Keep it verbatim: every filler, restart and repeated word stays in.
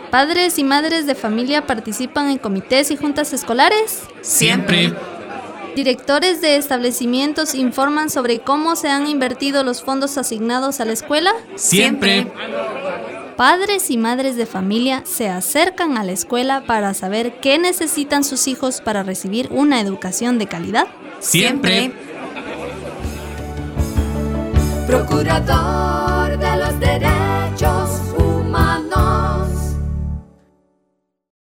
¿Padres y madres de familia participan en comités y juntas escolares? Siempre. ¿Directores de establecimientos informan sobre cómo se han invertido los fondos asignados a la escuela? Siempre. ¿Padres y madres de familia se acercan a la escuela para saber qué necesitan sus hijos para recibir una educación de calidad? Siempre. Procurador.